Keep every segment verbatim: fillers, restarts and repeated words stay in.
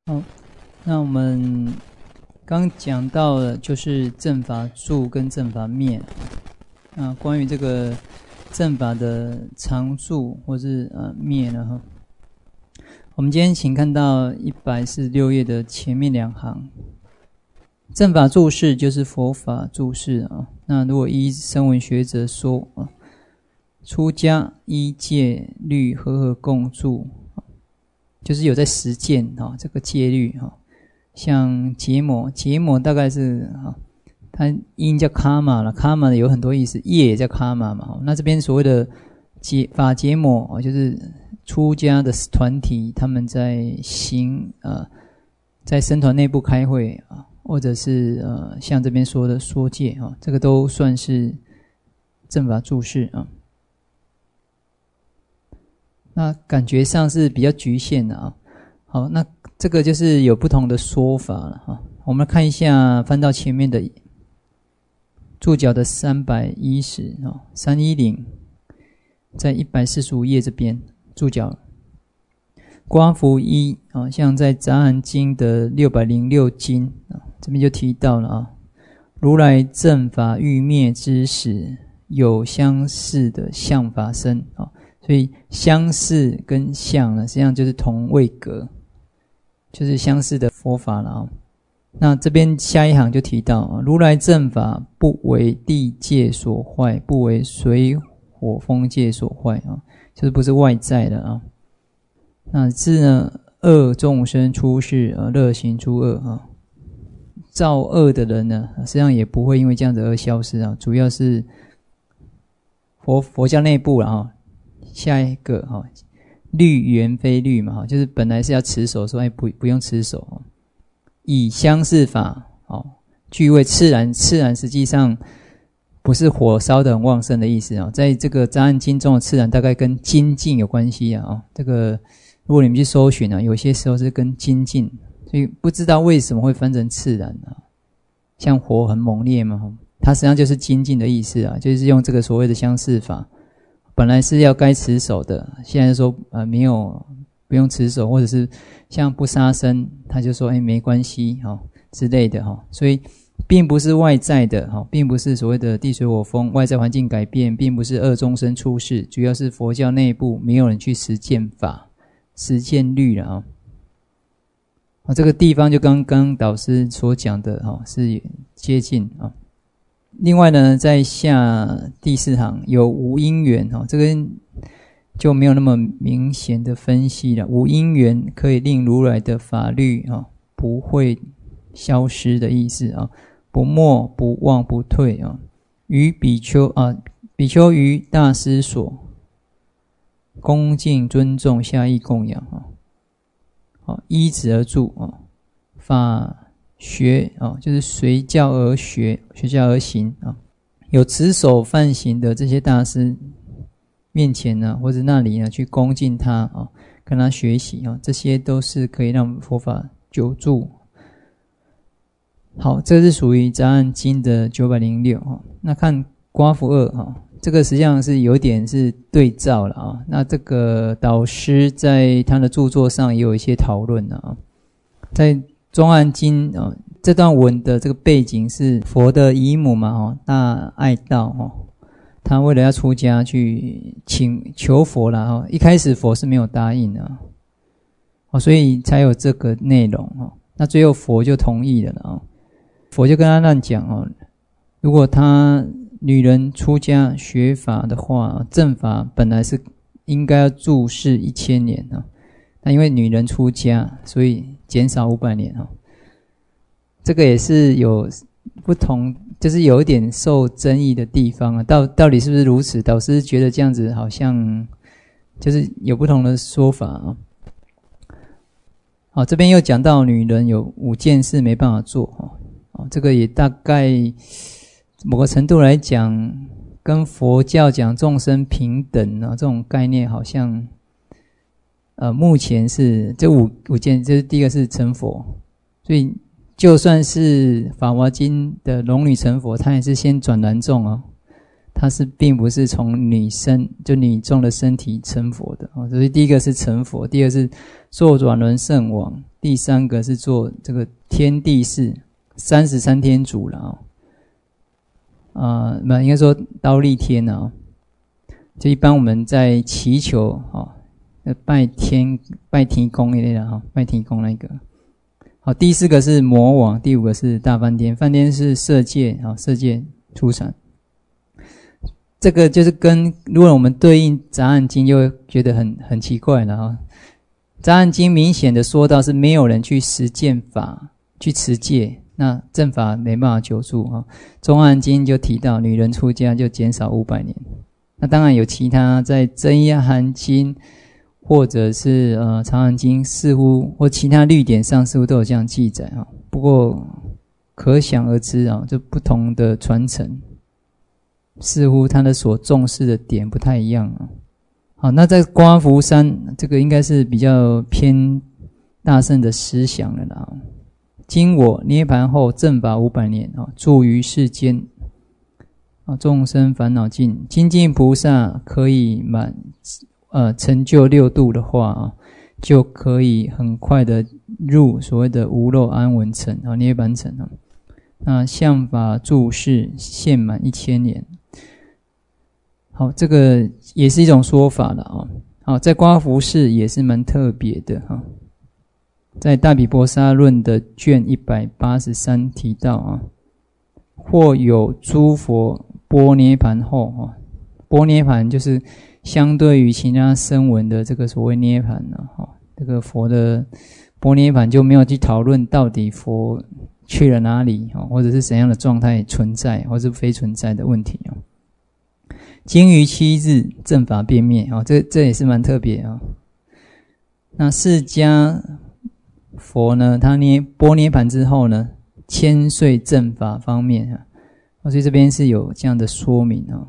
好，那我们刚讲到了就是正法住跟正法灭。那关于这个正法的常住或是呃灭呢哈，我们今天请看到一百四十六页的前面两行。正法住世就是佛法住世啊。那如果依声闻学者说啊，出家依戒律和合共住，就是有在实践哈这个戒律哈。像结魔，结魔大概是哈，它因叫卡玛了，卡玛有很多意思，业也叫卡玛嘛。那这边所谓的结法结魔，就是出家的团体他们在行呃，在僧团内部开会啊，或者是呃像这边说的说戒啊，这个都算是正法住世啊。那感觉上是比较局限的啊。好，那这个就是有不同的说法了哈。我们看一下，翻到前面的注脚的三百一十啊，三一零，在一百四十五页这边注脚。刮服一啊，像在《杂含经》的六百零六经啊，这边就提到了啊，如来正法欲灭之时，有相似的相法生啊。所以相似跟相呢，实际上就是同位格，就是相似的佛法了啊。那这边下一行就提到啊，如来正法不为地界所坏，不为水火风界所坏啊，就是不是外在的啊。那是呢，恶众生出世而乐行诸恶啊，造恶的人呢，实际上也不会因为这样子而消失啊。主要是佛佛教内部了啊。下一个哈，律原非律嘛哈，就是本来是要持守，说哎不不用持守，以相似法哦，具为炽然，炽然实际上不是火烧的很旺盛的意思啊，在这个杂含经中的炽然大概跟精进有关系啊，这个如果你们去搜寻啊，有些时候是跟精进，所以不知道为什么会翻成炽然啊，像火很猛烈嘛，它实际上就是精进的意思啊，就是用这个所谓的相似法。本来是要该持守的，现在说呃没有不用持守，或者是像不杀生，他就说哎没关系哈、哦、之类的哈、哦，所以并不是外在的哈、哦，并不是所谓的地水火风外在环境改变，并不是恶众生出世，主要是佛教内部没有人去实践法、实践律了啊。啊，这个地方就刚刚导师所讲的哈、哦、是接近啊。另外呢，在下第四行有无因缘哈，这个就没有那么明显的分析了。无因缘可以令如来的法律啊不会消失的意思啊，不没不忘不退啊。于比丘啊，比丘于大师所恭敬尊重下意供养啊，好依止而住啊，法。学啊，就是随教而学，随教而行啊。有持守犯行的这些大师面前呢，或者那里呢，去恭敬他啊，跟他学习啊，这些都是可以让佛法久住。好，这是属于杂含经的九百零六哈。那看刮服二哈，这个实际上是有点是对照了啊。那这个导师在他的著作上也有一些讨论了啊，在中暗经哦，这段文的这个背景是佛的姨母嘛，哦，大爱道哦，他为了要出家去请求佛啦，哦，一开始佛是没有答应的，哦，所以才有这个内容哦。那最后佛就同意了哦，佛就跟他那讲哦，如果他女人出家学法的话，正法本来是应该要住世一千年啊。那因为女人出家，所以减少五百年哈，这个也是有不同，就是有一点受争议的地方啊。到到底是不是如此？导师觉得这样子好像就是有不同的说法啊。好，这边又讲到女人有五件事没办法做哈，哦，这个也大概某个程度来讲，跟佛教讲众生平等啊这种概念好像。呃，目前是这五五件，这是第一个是成佛，所以就算是《法华经》的龙女成佛，她也是先转男众哦，她是并不是从女身就女众的身体成佛的哦。所以第一个是成佛，第二个是坐转轮圣王， 第三个是做这个天地事，三十三天主了啊、哦，啊、呃，不应该说忉利天啊、哦，就一般我们在祈求啊、哦，拜天拜天公那类的哈，拜天公那个。好，第四个是魔王，第五个是大梵天，梵天是色界啊，色界出产。这个就是跟如果我们对应杂案经，就会觉得很很奇怪了哈。杂案经明显的说到是没有人去实践法，去持戒，那正法没办法求助哈。中案经就提到女人出家就减少五百年，那当然有其他在真言含经。或者是呃长安经似乎或其他律典上似乎都有这样记载啊，不过可想而知啊，就不同的传承，似乎他的所重视的点不太一样啊。好，那在刮福山这个应该是比较偏大乘的思想了啦。今我涅盘后正法五百年啊，住于世间啊，众生烦恼尽，精进菩萨可以满。呃，成就六度的话啊，就可以很快的入所谓的无漏安稳城啊，涅槃城啊。那相法住世现满一千年，好，这个也是一种说法了啊。好，在刮福寺也是蛮特别的哈，在大毗婆沙论的卷一百八十三提到啊，或有诸佛般涅盘后啊，般涅盘就是。相对于其他声闻的这个所谓涅槃呢，哈，这个佛的般涅槃就没有去讨论到底佛去了哪里，或者是怎样的状态存在，或是非存在的问题啊。经于七日正法变灭啊，这这也是蛮特别啊。那释迦佛呢，他涅般涅槃之后呢，千岁正法方面啊，所以这边是有这样的说明啊。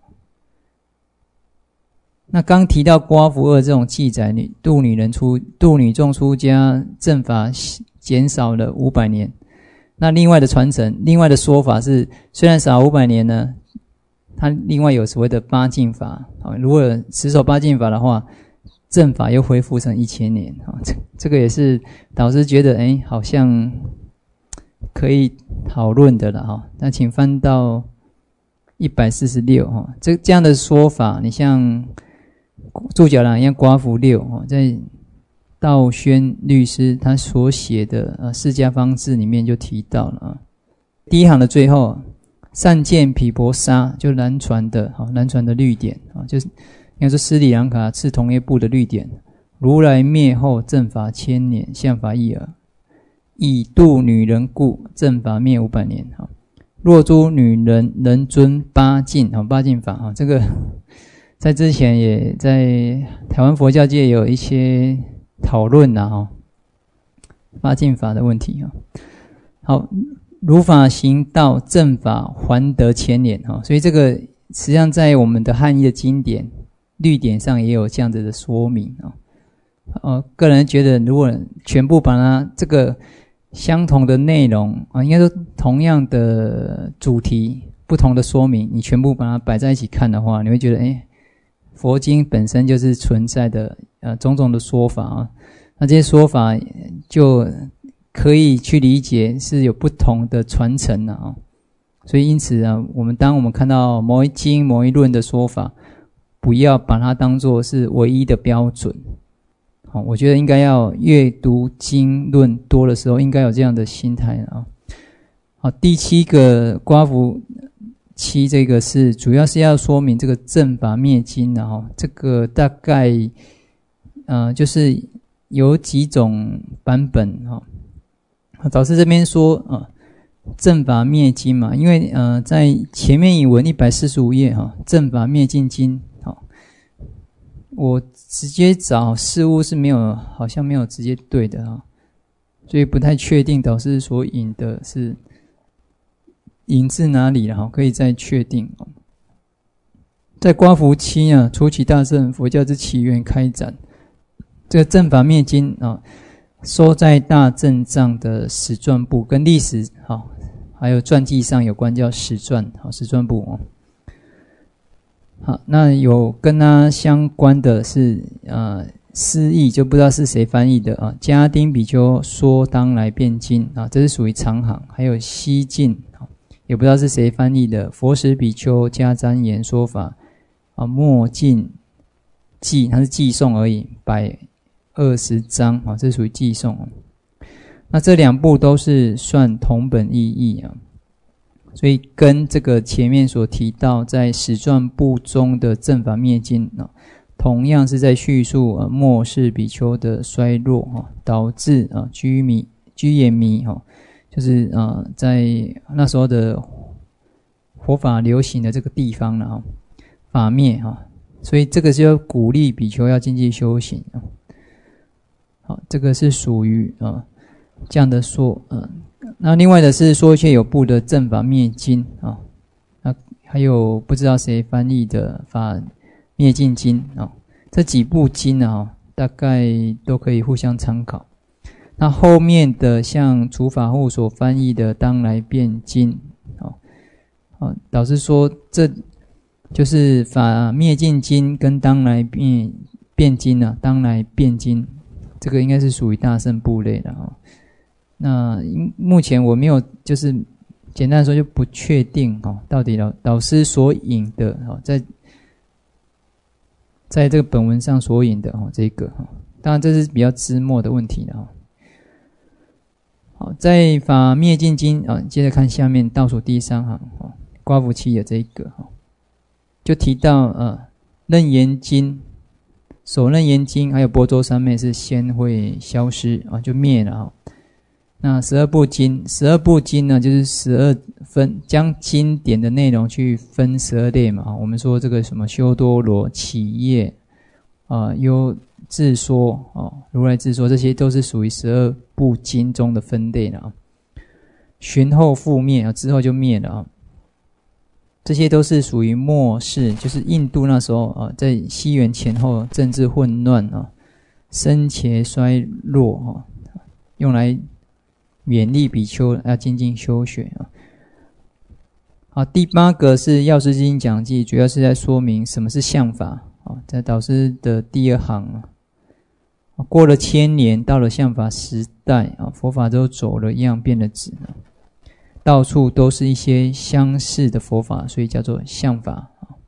那刚提到刮福二这种记载，女度女人出度女众出家正法减少了五百年。那另外的传承，另外的说法是，虽然少五百年呢，它另外有所谓的八敬法。如果持守八敬法的话，正法又恢复成一千年。这这个也是导师觉得，哎，好像可以讨论的了哈。那请翻到一百四十六哈，这这样的说法，你像。注脚栏一样，刮福六在道宣律师他所写的呃释迦方志里面就提到了啊。第一行的最后，善见毗婆沙就南传的啊，南传的律典啊，就是应该说斯里兰卡次同业部的律典。如来灭后正法千年，相法一耳，以度女人故，正法灭五百年啊。若诸女人能遵八敬啊，八敬法啊，这个。在之前也在台湾佛教界有一些讨论啦哈，八敬法的问题啊。好，如法行道，正法还得千年哈，所以这个实际上在我们的汉译的经典律典上也有这样子的说明啊。呃，个人觉得如果全部把它这个相同的内容啊，应该说同样的主题，不同的说明，你全部把它摆在一起看的话，你会觉得哎。佛经本身就是存在的呃种种的说法啊，那这些说法就可以去理解是有不同的传承的啊，所以因此啊，我们当我们看到某一经某一论的说法，不要把它当作是唯一的标准。好，我觉得应该要阅读经论多的时候，应该有这样的心态啊。好，第七个刮福。七这个是主要是要说明这个正法灭经的哈，这个大概呃就是有几种版本哈。导师这边说啊，正法灭经嘛，因为呃在前面引文一百四十五页哈，正法灭尽经好，我直接找事物是没有，好像没有直接对的哈，所以不太确定导师所引的是。引自哪里了？可以再确定。在刮福期啊，初期大乘佛教之起源开展，这个正法灭经啊，收在大正藏的史传部，跟历史好还有传记上有关，叫史传好史传部哦。好，那有跟它相关的是呃失译就不知道是谁翻译的啊。迦丁比丘说当来辩经啊，这是属于长行。还有西晋啊，也不知道是谁翻译的。佛使比丘加瞻言说法啊，末尽记，它是记诵而已，百二十章啊，这属于记诵。那这两部都是算同本异义啊，所以跟这个前面所提到在史传部中的正法灭尽啊，同样是在叙述啊末世比丘的衰落哈，导致啊居弥居延弥哈，就是啊在那时候的佛法流行的这个地方了哈，法灭哈，所以这个就要鼓励比丘要精进修行啊。好，这个是属于啊这样的说啊。那另外的是说一些有部的正法灭经啊，那还有不知道谁翻译的法灭尽经啊，这几部经啊，大概都可以互相参考。那后面的像竺法护所翻译的当来辩经啊，啊，导师说这就是法灭尽经跟当来辩辩经啊，当来辩经，这个应该是属于大乘部类的啊。那目前我没有，就是简单的说就不确定哦，到底老导师所引的哦，在在这个本文上所引的哦，这个哈，当然这是比较枝末的问题了哈。好，在法灭尽经啊，接着看下面倒数第三行哦，刮胡期的这一个哈，就提到呃楞严经、首楞严经还有般舟三昧是先会消失啊，就灭了哈。那十二部经，十二部经呢，就是十二分，将经典的内容去分十二类嘛。我们说这个什么修多罗、起业啊、优自说啊、如来自说，这些都是属于十二部经中的分类了啊。寻后复灭啊，之后就灭了啊。这些都是属于末世，就是印度那时候啊，在西元前后政治混乱啊，生前衰落啊，用来勉励比丘要精进修学啊。好，第八个是药师经讲记，主要是在说明什么是相法啊，在导师的第二行啊。过了千年，到了相法时代啊，佛法都走了样，变了质啊，到处都是一些相似的佛法，所以叫做相法啊。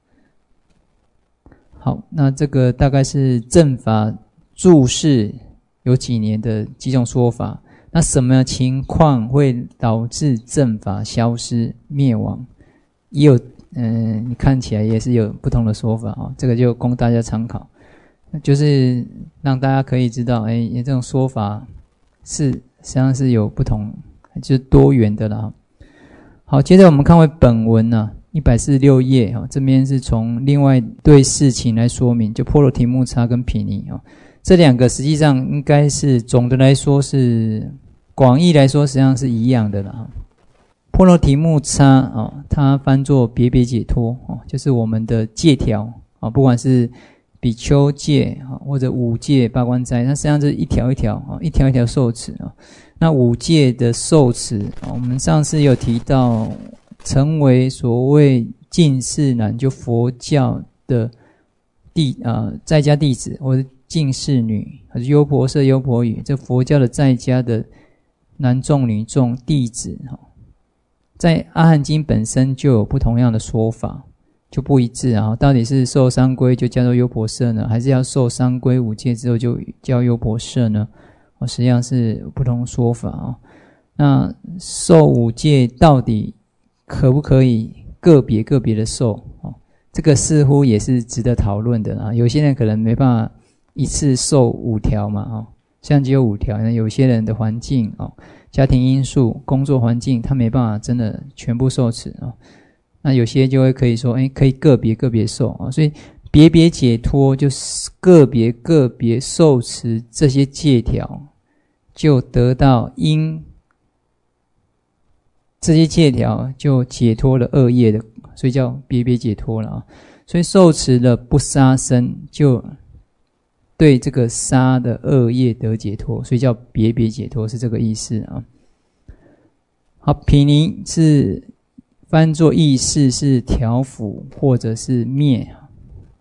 好，那这个大概是正法住世有几年的几种说法。那什么情况会导致正法消失灭亡？也有，嗯，你看起来也是有不同的说法啊。这个就供大家参考，就是让大家可以知道，哎，这种说法是实际上是有不同，就是多元的啦。好，接着我们看回本文啊，一百四十六页啊，这边是从另外对事情来说明，就波罗提木叉跟毗尼啊。这两个实际上应该是总的来说是广义来说实际上是一样的啦。波罗提木叉啊，它翻作别别解脱啊，就是我们的戒条啊，不管是比丘戒啊或者五戒八关斋，它实际上是一条一条啊，一条一条受持啊。那五戒的受持啊，我们上次有提到，成为所谓近士男，就佛教的弟啊在家弟子或者近士女，还是优婆塞、优婆夷，这佛教的在家的男众、女众弟子，在阿含经本身就有不同样的说法，就不一致啊。到底是受三皈就叫做优婆塞呢，还是要受三皈五戒之后就叫优婆塞呢？实际上是不同说法啊。那受五戒到底可不可以个别个别的受？这个似乎也是值得讨论的啊。有些人可能没办法一次受五条嘛，哦，虽然只有五条，那有些人的环境哦，家庭因素、工作环境，他没办法真的全部受持啊。那有些就会可以说，哎，可以个别个别受啊。所以别别解脱就是个别个别受持这些戒条，就得到因这些戒条就解脱了恶业的，所以叫别别解脱了啊。所以受持了不杀生，就对这个杀的恶业得解脱，所以叫别别解脱，是这个意思啊。好，毗尼是翻作意识，是调伏或者是灭，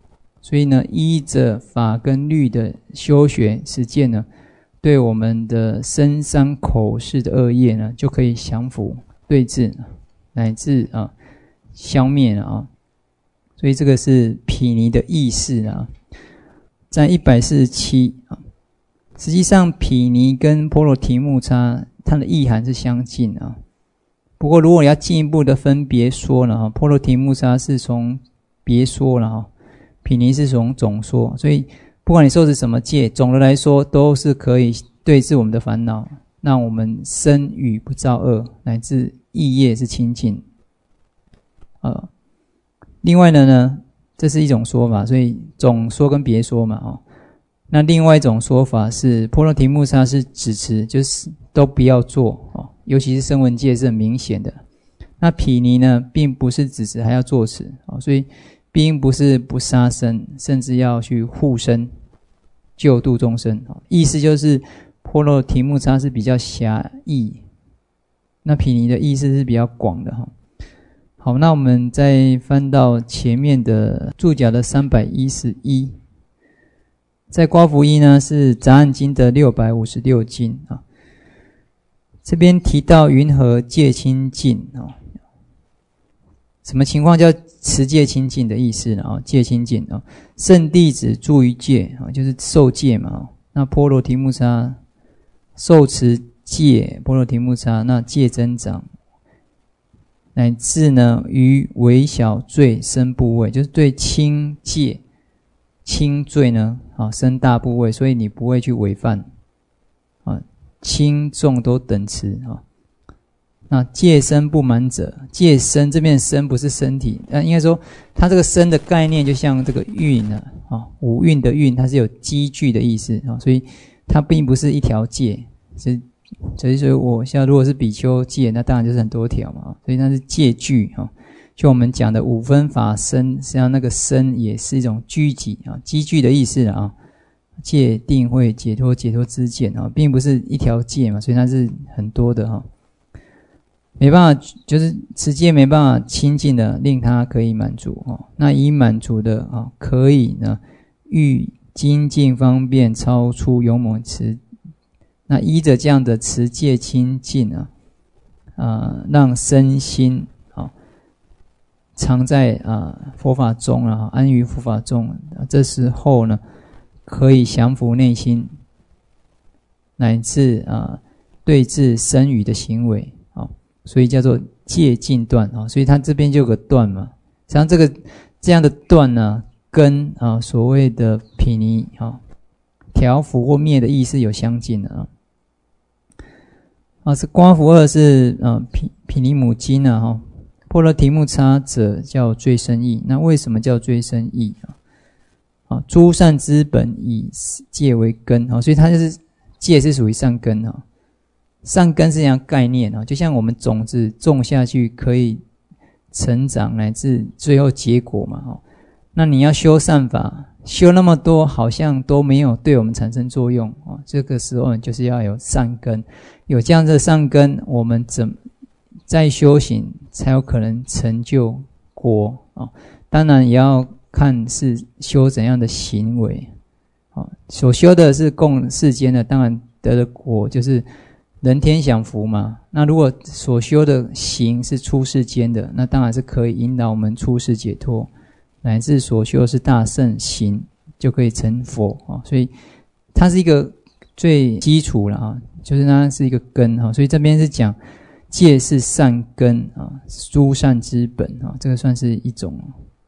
所以呢，依着法跟律的修学实践呢，对我们的身三口识的恶业呢，就可以降伏、对治，乃至啊消灭了啊。所以这个是毗尼的意识啊，在一百四十七啊。实际上，毗尼跟波罗提木叉它的意涵是相近啊。不过，如果要进一步的分别说呢，哈，波罗提木叉是从别说了哈，毗尼是从总说，所以不管你受持什么戒，总的来说都是可以对治我们的烦恼，让我们身语不造恶，乃至意业是清净。呃，另外的呢，这是一种说法，所以总说跟别说嘛，哦。那另外一种说法是，波罗提木叉是指持，就是都不要做哦，尤其是声闻戒是很明显的。那毗尼呢，并不是指持还要做持哦，所以并不是不杀生，甚至要去护生、救度众生。意思就是波罗提木叉是比较狭义，那毗尼的意思是比较广的哈。好，那我们再翻到前面的注脚的三百一十一。在刮福一呢，是杂案经的六百五十六经啊。这边提到云何戒清净啊？什么情况叫持戒清净的意思呢？啊，戒清净啊，圣弟子住于戒啊，就是受戒嘛。那波罗提木叉受持戒，波罗提木叉那戒增长，乃至呢于微小罪生部位，就是对轻戒。轻罪呢，啊，生大部位，所以你不会去违犯，啊，轻重都等持啊。那戒身不满者，戒身这边身不是身体，呃，应该说它这个身的概念就像这个运呢，啊，五蕴的运，它是有积聚的意思啊，所以它并不是一条戒，是，所以说我像如果是比丘戒，那当然就是很多条嘛，所以那是戒聚啊。就我们讲的五分法身，实际上那个身也是一种聚集啊，积聚的意思啊。戒定慧解脱解脱之见啊，并不是一条戒嘛，所以它是很多的哈。没办法，就是持戒没办法亲近的，令它可以满足哦。那已满足的啊，可以呢，欲精进方便超出勇猛持。那依着这样的持戒清净啊，啊，让身心常在啊佛法中啊，安于佛法中，这时候呢，可以降服内心，乃至啊对治身语的行为啊，所以叫做戒尽断啊。所以它这边就有个断嘛，实际上这个这样的断呢，跟啊所谓的毗尼啊调伏或灭的意思有相近的啊。啊，是刮福二是啊毗毗尼母经啊哈。波罗提木叉者叫最深义，那为什么叫最深义啊？啊，诸善之本以戒为根啊，所以它就是戒是属于善根啊。善根是这样概念啊，就像我们种子种下去可以成长乃至最后结果嘛哈。那你要修善法，修那么多好像都没有对我们产生作用啊。这个时候就是要有善根，有这样的善根，我们怎在修行才有可能成就果啊！当然也要看是修怎样的行为啊。所修的是供世间的，当然得的果就是人天享福嘛。那如果所修的行是出世间的，那当然是可以引导我们出世解脱，乃至所修是大圣行，就可以成佛啊。所以它是一个最基础了啊，就是它是一个根啊。所以这边是讲。戒是善根啊，诸善之本啊，这个算是一种。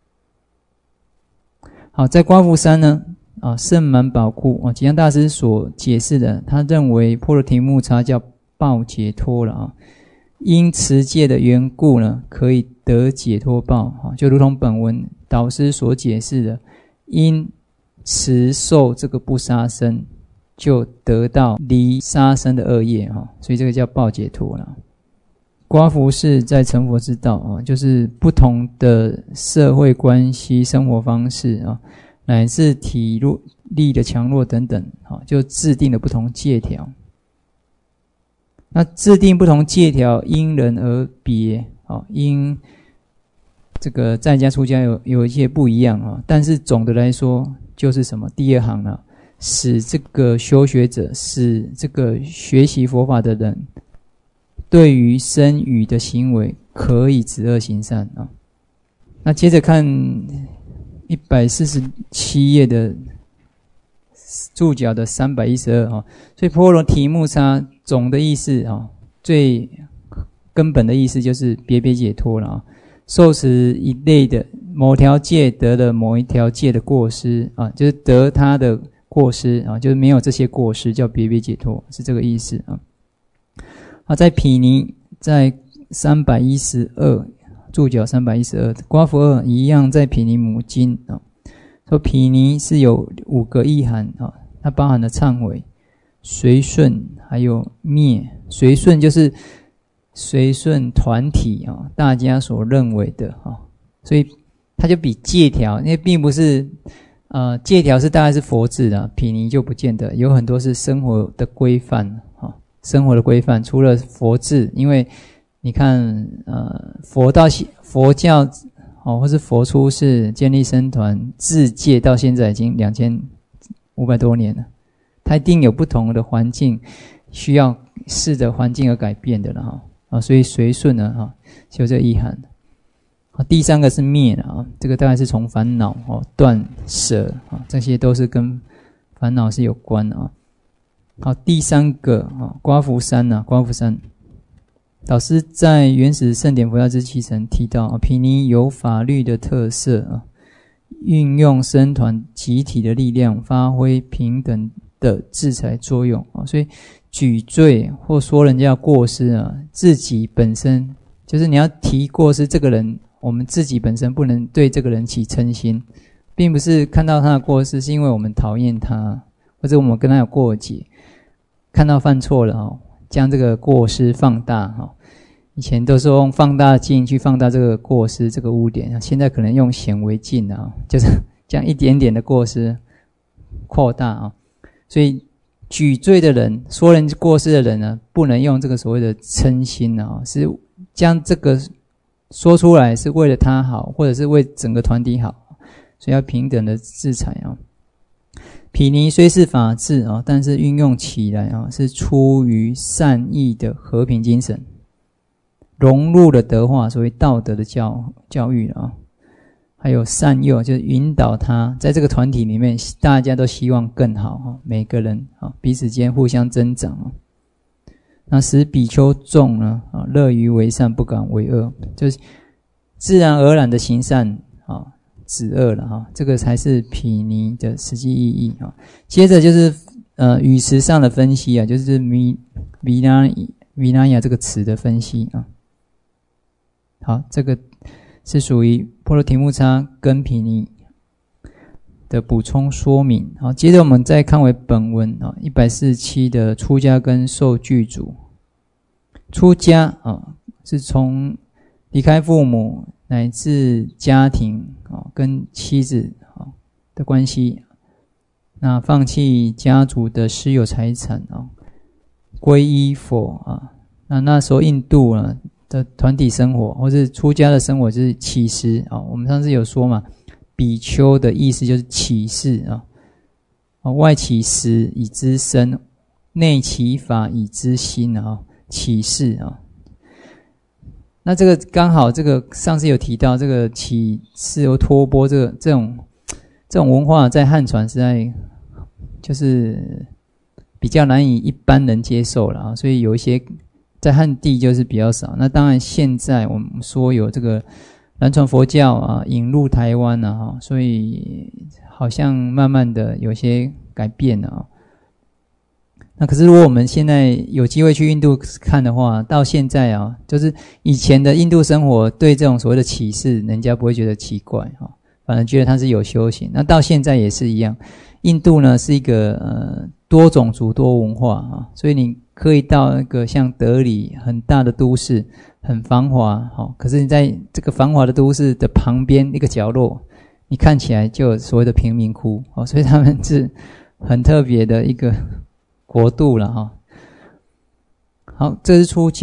好，在刮福三呢啊，圣满宝库啊，吉祥大师所解释的，他认为波罗提木叉叫报解脱了啊，因持戒的缘故呢，可以得解脱报啊，就如同本文导师所解释的，因持受这个不杀生，就得到离杀生的恶业哈，所以这个叫报解脱了。刮福是在成佛之道啊，就是不同的社会关系、生活方式啊，乃至体力的强弱等等啊，就制定了不同戒条。那制定不同戒条，因人而别啊，因这个在家出家有有一些不一样啊，但是总的来说就是什么？第二行啊，使这个修学者，使这个学习佛法的人，对于身语的行为可以止恶行善啊。那接着看一百四十七页的注脚的三百一十二啊，所以波罗提木叉总的意思啊，最根本的意思就是别别解脱了啊。受持一类的某条戒得了某一条戒的过失啊，就是得他的过失啊，就是没有这些过失叫别别解脱，是这个意思啊。好，在毗尼在三百一十二注脚三百一十二，瓜夫二一样在毗尼母经啊，说毗尼是有五个意涵啊，它包含了忏悔、随顺还有灭。随顺就是随顺团体啊，大家所认为的啊，所以它就比戒条，因为并不是呃戒条是大概是佛制的，毗尼就不见得，有很多是生活的规范啊，生活的规范除了佛制，因为你看呃佛道佛教哦，或是佛出世建立僧团自戒到现在已经两千五百多年了，它一定有不同的环境需要视着环境而改变的了哈。啊，所以随顺呢，哈，就这个意涵。好，第三个是灭了啊，这个大概是从烦恼哦断舍啊，这些都是跟烦恼是有关的啊。好，第三个啊，瓜福三呢，瓜福三，导师在原始圣典佛教之七层提到啊，毗尼有法律的特色啊，运用僧团集体的力量，发挥平等的制裁作用啊，所以举罪或说人家过失啊，自己本身就是你要提过失，这个人我们自己本身不能对这个人起嗔心，并不是看到他的过失是因为我们讨厌他，或者我们跟他有过节，看到犯错了哦，将这个过失放大哈。以前都是用放大镜去放大这个过失这个污点，现在可能用显微镜啊，就是将一点点的过失扩大啊，所以举罪的人，说人过失的人呢，不能用这个所谓的嗔心啊，是将这个说出来是为了他好，或者是为整个团体好，所以要平等的制裁啊。毗尼虽是法治啊，但是运用起来啊，是出于善意的和平精神，融入了德化，所谓道德的教教育啊。还有善诱，就是引导他在这个团体里面，大家都希望更好，每个人彼此间互相增长。那使比丘众呢，乐于为善，不敢为恶，就是自然而然的行善，止恶了，这个才是毗尼的实际意义。接着就是呃语词上的分析啊，就是弥弥那弥那雅这个词的分析啊。好，这个是属于波罗提木叉跟毗尼的补充说明。好，接着我们再看回本文啊，一百四十七的出家跟受具足。出家啊，是从离开父母乃至家庭啊，跟妻子啊的关系，那放弃家族的私有财产啊，皈依佛啊。那那时候印度啊的团体生活，或是出家的生活，就是起食啊。我们上次有说嘛，比丘的意思就是起事啊，外起食以知身，内起法以知心啊，起事啊。那这个刚好，这个上次有提到，这个起事或托钵，这个这种这种文化在汉传实在就是比较难以一般人接受了啊，所以有一些。在汉地就是比较少，那当然现在我们说有这个南传佛教啊引入台湾啊，所以好像慢慢的有些改变了啊。那可是如果我们现在有机会去印度看的话，到现在啊，就是以前的印度生活对这种所谓的启示，人家不会觉得奇怪啊，反而觉得它是有修行。那到现在也是一样，印度呢是一个呃多种族多文化啊，所以你可以到那个像德里很大的都市，很繁华，可是你在这个繁华的都市的旁边一个角落，你看起来就有所谓的贫民窟，所以他们是很特别的一个国度了。好，这是出家。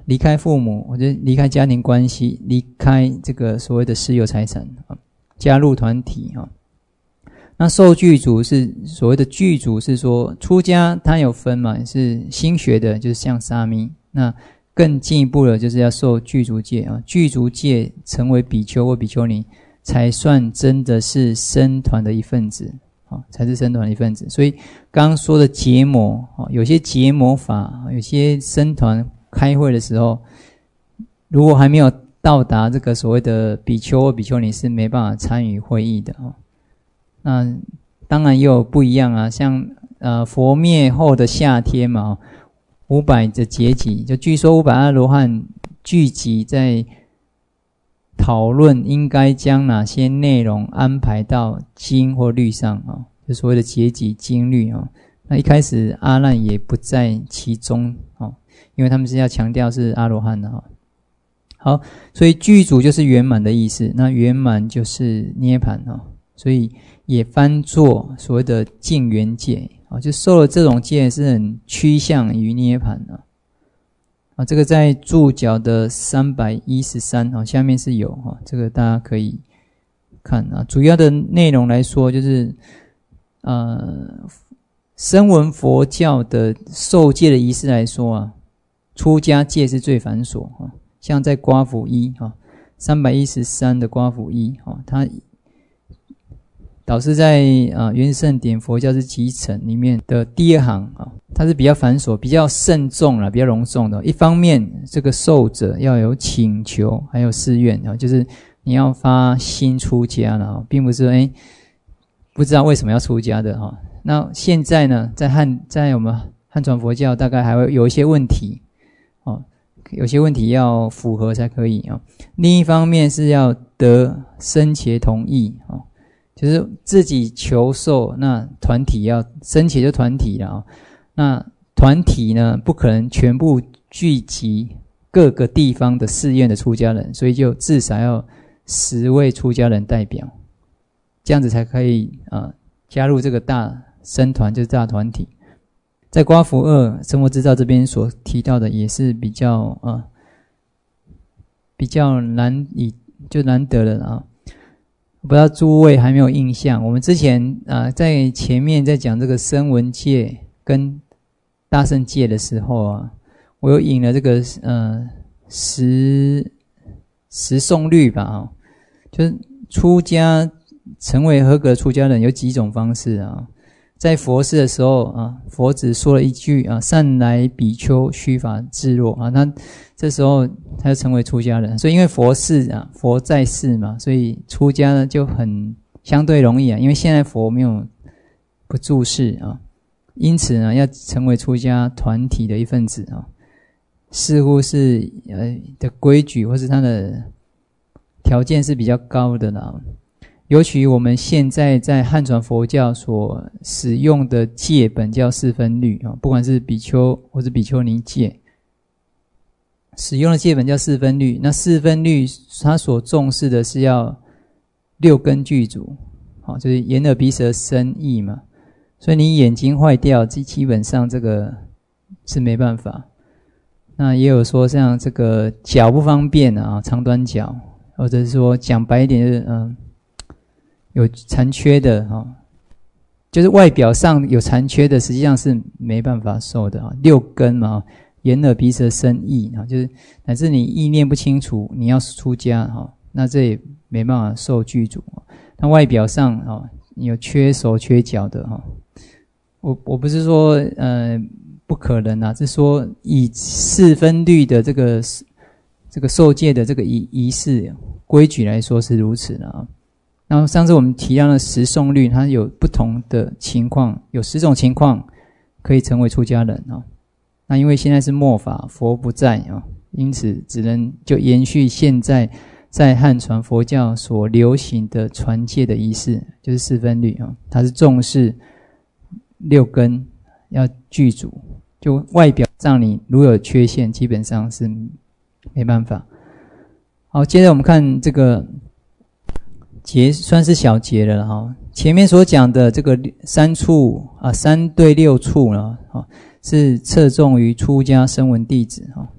离开父母，或者离开家庭关系，离开这个所谓的私有财产，加入团体。那受具足是所谓的具足，是说出家它有分嘛，是新学的，就是像沙弥。那更进一步的，就是要受具足戒啊，具足戒成为比丘或比丘尼，才算真的是僧团的一份子啊，才是僧团的一份子。所以刚刚说的结魔啊，有些结魔法，有些僧团开会的时候，如果还没有到达这个所谓的比丘或比丘尼，是没办法参与会议的啊。那当然也有不一样啊，像呃佛灭后的夏天嘛，五百的结集，就据说五百阿罗汉聚集在讨论应该将哪些内容安排到经或律上啊，就所谓的结集经律啊。那一开始阿难也不在其中啊，因为他们是要强调是阿罗汉的啊。好，所以具足就是圆满的意思，那圆满就是涅槃啊，所以也翻作所谓的净圆戒啊，就受了这种戒是很趋向于涅槃的啊。这个在注脚的三百一十三啊，下面是有啊，这个大家可以看啊。主要的内容来说，就是呃，声闻佛教的受戒的仪式来说啊，出家戒是最繁琐啊。像在瓜符一啊，三百一十三的瓜符一啊，它导师在啊原圣典佛教之集成里面的第二行啊，它是比较繁琐、比较慎重啦，比较隆重的。一方面，这个受者要有请求，还有誓愿啊，就是你要发心出家了，并不是说哎不知道为什么要出家的哈。那现在呢，在汉在我们汉传佛教，大概还会有一些问题哦，有些问题要符合才可以啊。另一方面是要得僧伽同意啊。就是自己求受，那团体要僧伽就团体了啊。那团体呢，不可能全部聚集各个地方的寺院的出家人，所以就至少要十位出家人代表，这样子才可以啊、呃、加入这个大僧团，就是大团体。在瓜符二生活制造这边所提到的，也是比较啊、呃、比较难以就难得的啊。我不知道诸位还没有印象，我们之前啊、呃、在前面在讲这个声闻戒跟大乘戒的时候啊，我有引了这个呃十十诵律吧啊，就是出家成为合格出家人有几种方式啊。在佛事的时候啊，佛只说了一句啊，善来比丘须发自若啊，那这时候他就成为出家人。所以因为佛事啊，佛在世嘛，所以出家呢就很相对容易啊，因为现在佛没有不住世啊，因此呢要成为出家团体的一份子啊，似乎是呃的规矩或是他的条件是比较高的啦。尤其我们现在在汉传佛教所使用的戒本叫四分律啊，不管是比丘或是比丘尼戒，使用的戒本叫四分律。那四分律它所重视的是要六根具足，好，就是眼耳鼻舌身意嘛。所以你眼睛坏掉，基本上这个是没办法。那也有说像这个脚不方便啊，长短脚，或者是说讲白一点就是嗯。有残缺的哈，就是外表上有残缺的，实际上是没办法受的啊。六根嘛，眼耳鼻舌身意啊，就是乃至你意念不清楚，你要出家哈，那这也没办法受具足。那外表上啊，你有缺手缺脚的哈，我我不是说呃不可能啊，是说以四分律的这个这个受戒的这个仪仪式规矩来说是如此的啊。然后上次我们提到的十诵律，它有不同的情况，有十种情况可以成为出家人啊。那因为现在是末法，佛不在啊，因此只能就延续现在在汉传佛教所流行的传戒的仪式，就是四分律啊。它是重视六根要具足，就外表上你如有缺陷，基本上是没办法。好，接着我们看这个。节算是小节了哈，前面所讲的这个三处啊，三对六处呢，哈，是侧重于出家声闻弟子哈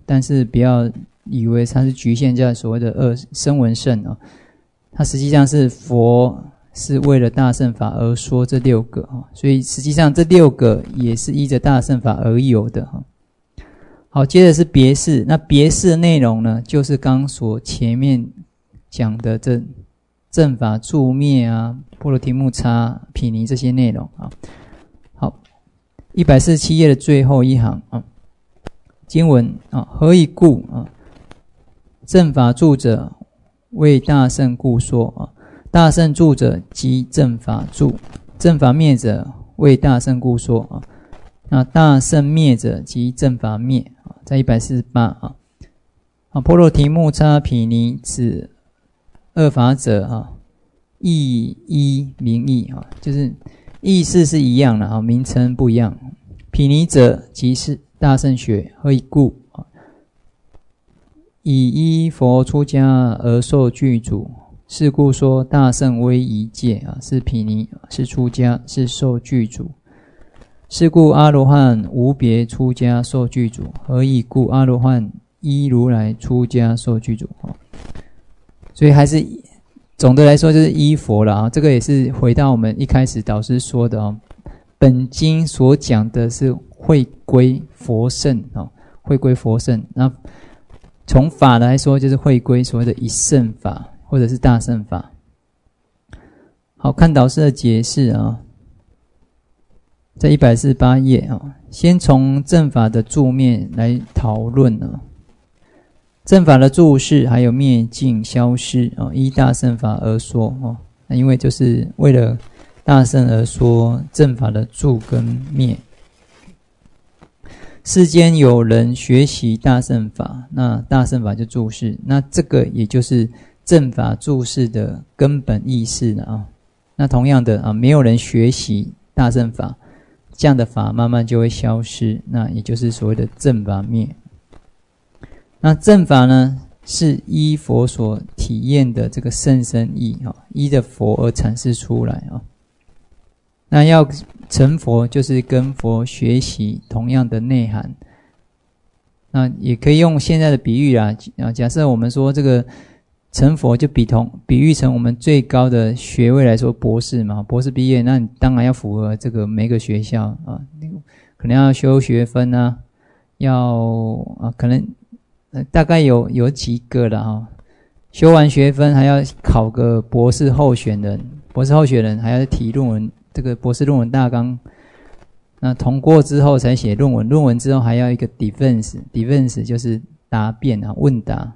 但是不要以为它是局限在所谓的二声闻乘啊，它实际上是佛是为了大乘法而说这六个啊，所以实际上这六个也是依着大乘法而有的哈。好，接着是别释，那别释的内容呢，就是刚所前面讲的这正法住灭啊、波罗提木叉、毗尼这些内容啊。好，一百四十七页的最后一行啊，经文啊，何以故啊？正法住者为大乘故说啊，大乘住者即正法住，正法灭者为大乘故说啊，那大乘灭者即正法灭啊，在一百四十八啊，啊波罗提木叉毗尼此二法者啊，意依名义啊，就是意思是一样的啊，名称不一样。毗尼者即是大乘学，何以故啊？以依佛出家而受具足，是故说大乘威仪戒啊，是毗尼，是出家，是受具足。是故阿罗汉无别出家受具足，何以故？阿罗汉依如来出家受具足。所以还是总的来说就是依佛了啊。这个也是回到我们一开始导师说的啊，本经所讲的是会归佛乘啊，会归佛乘。那从法来说，就是会归所谓的一乘法或者是大乘法。好，看导师的解释啊，在一百四十八页啊，先从正法的住灭来讨论啊。正法的住是还有灭尽消失啊，依大乘法而说啊，那因为就是为了大乘而说正法的住跟灭。世间有人学习大乘法，那大乘法就住世，那这个也就是正法住世的根本意思了啊。那同样的啊，没有人学习大乘法，这样的法慢慢就会消失，那也就是所谓的正法灭。那正法呢，是依佛所体验的这个甚深义啊，依着佛而阐释出来啊。那要成佛，就是跟佛学习同样的内涵。那也可以用现在的比喻啦，啊，假设我们说这个成佛就比同比喻成我们最高的学位来说，博士嘛，博士毕业，那你当然要符合这个每个学校啊，可能要修学分啊，要啊，可能呃大概有有几个了哈，修完学分还要考个博士候选人，博士候选人还要提论文。这个博士论文大纲，那通过之后才写论文，论文之后还要一个 defense， defense 就是答辩啊，问答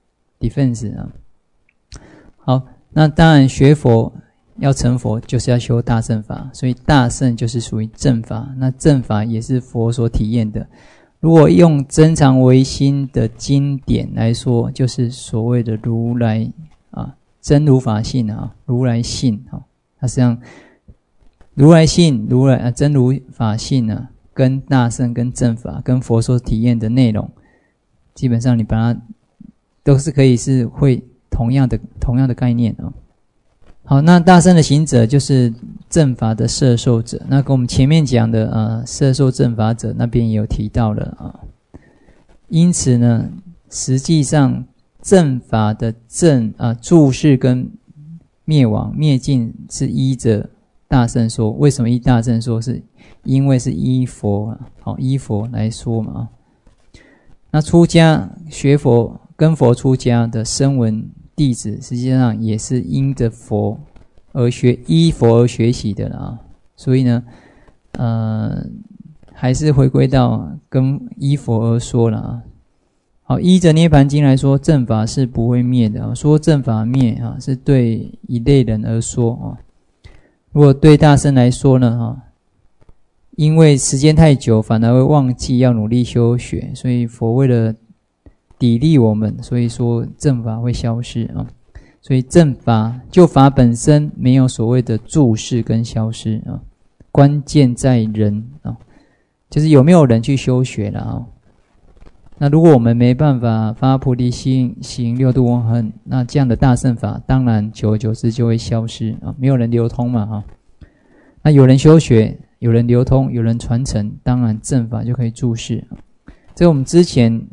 defense 啊。好，那当然学佛要成佛，就是要修大乘法，所以大乘就是属于正法，那正法也是佛所体验的。如果用真常唯心的经典来说，就是所谓的如来啊，真如法性啊，如来性啊，它实际上。如来性，如来啊，真如法性呢，跟大乘、跟正法、跟佛所体验的内容，基本上你把它都是可以是会同样的同样的概念啊。好，那大乘的行者就是正法的摄受者，那跟我们前面讲的啊，摄受正法者那边也有提到了啊。因此呢，实际上正法的正啊，住世跟灭亡、灭尽是依着。大乘说，为什么依大乘说？是因为是依佛啊，好依佛来说嘛。那出家学佛跟佛出家的声闻弟子，实际上也是因着佛而学，依佛而学习的啦。所以呢，呃，还是回归到跟依佛而说了啊。好，依着涅盘经来说，正法是不会灭的啊。说正法灭啊，是对一类人而说啊。如果对大乘来说呢，哈，因为时间太久，反而会忘记要努力修学，所以佛为了砥砺我们，所以说正法会消失啊。所以正法就法本身没有所谓的住世跟消失啊，关键在人啊，就是有没有人去修学了啊。那如果我们没办法发菩提心，行六度万恨，那这样的大乘法当然久而久之就会消失啊，没有人流通嘛哈。那有人修学，有人流通，有人传承，当然正法就可以住世。这个我们之前啊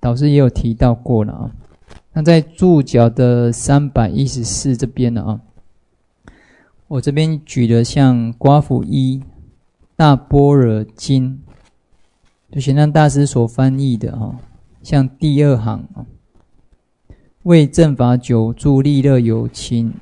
导师也有提到过了啊。那在注脚的三百一十四这边呢啊，我这边举了像刮符一大般若经，就玄奘大师所翻译的啊，像第二行啊，为正法久住利乐有情，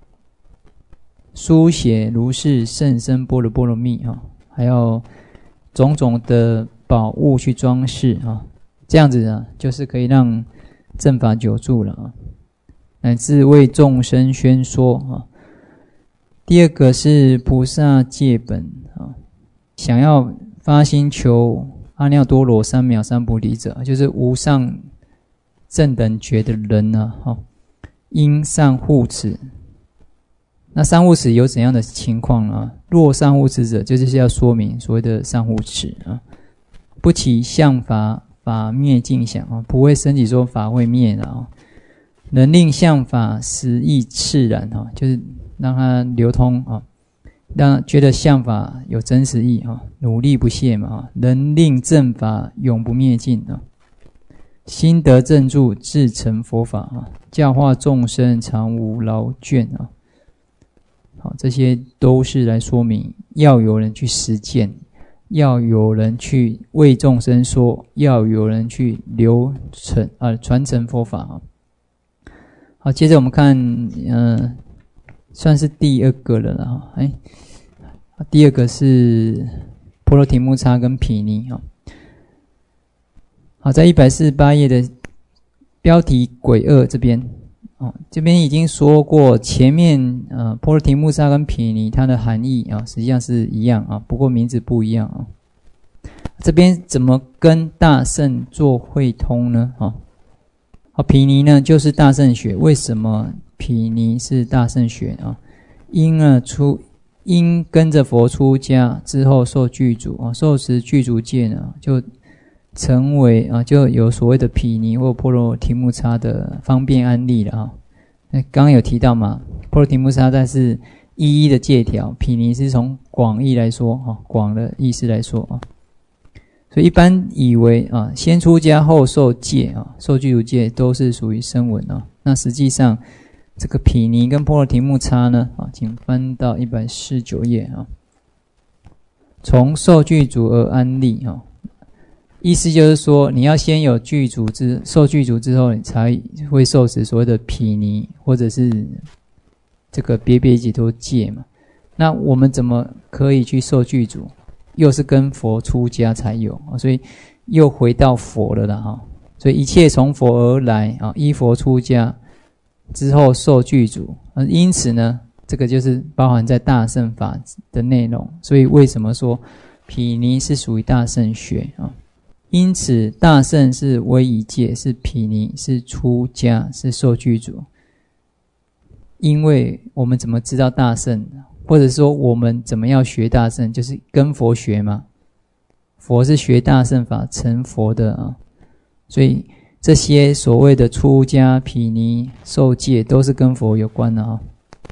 书写如是甚深般若波罗蜜啊，还有种种的宝物去装饰啊，这样子啊，就是可以让正法久住了啊，乃至为众生宣说啊。第二个是菩萨戒本啊，想要发心求阿耨多罗三藐三菩提者，就是无上正等觉的人呢、啊，哦，应善护持。那善护持有怎样的情况呢？若善护持者，就是要说明所谓的善护持啊，不起相法，法灭尽想啊，不会升起说法会灭了啊，能令相法实义炽然啊，就是让它流通啊，让觉得相法有真实义啊，努力不懈嘛啊，能令正法永不灭尽啊，心得正住，自成佛法啊，教化众生常无劳倦啊。好，这些都是来说明要有人去实践，要有人去为众生说，要有人去流传啊传承佛法啊。好，接着我们看，嗯、呃，算是第二个了啦。哎，第二个是婆罗提木叉跟毗尼啊。好，在一百四十八页的标题鬼恶这边。哦，这边已经说过，前面呃婆罗提木叉跟毗尼它的含义啊，实际上是一样啊，不过名字不一样啊。这边怎么跟大乘做会通呢？啊，好，毗尼呢就是大乘学，为什么毗尼是大乘学啊？因呢出因跟着佛出家之后受具足啊，受持具足戒呢，就成为啊，就有所谓的毗尼或婆罗提木叉的方便案例了啊。刚刚有提到嘛，婆罗提木叉它是一一的戒条，毗尼是从广义来说啊，广的意思来说啊。所以一般以为啊，先出家后受戒啊，受具足戒都是属于声闻啊。那实际上这个毗尼跟婆罗提木叉呢啊，请翻到一百四十九页啊，从受具足而安立啊。意思就是说，你要先有具足之受具足之后，你才会受持所谓的毗尼或者是这个别别解脱戒嘛。那我们怎么可以去受具足？又是跟佛出家才有，所以又回到佛了啦哈。所以一切从佛而来啊，依佛出家之后受具足，因此呢，这个就是包含在大乘法的内容。所以为什么说毗尼是属于大乘学啊？因此大乘是威仪戒，是毗尼，是出家，是受具足。因为我们怎么知道大乘，或者说我们怎么样学大乘，就是跟佛学嘛。佛是学大乘法成佛的啊，所以这些所谓的出家、毗尼、受戒都是跟佛有关的啊。